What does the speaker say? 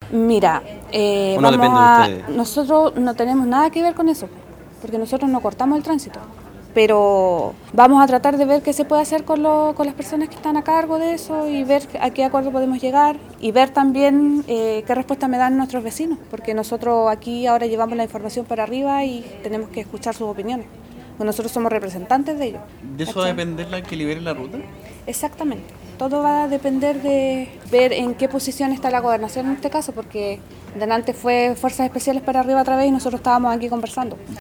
Mira, ¿O no depende de ustedes? nosotros no tenemos nada que ver con eso, porque nosotros no cortamos el tránsito. Pero vamos a tratar de ver qué se puede hacer con las personas que están a cargo de eso y ver a qué acuerdo podemos llegar y ver también qué respuesta me dan nuestros vecinos, porque nosotros aquí ahora llevamos la información para arriba y tenemos que escuchar sus opiniones. Nosotros somos representantes de ellos. ¿De eso va a ¿Cachai? depender la que libere la ruta? Exactamente. Todo va a depender de ver en qué posición está la gobernación en este caso, porque delante fue Fuerzas Especiales para arriba otra vez y nosotros estábamos aquí conversando.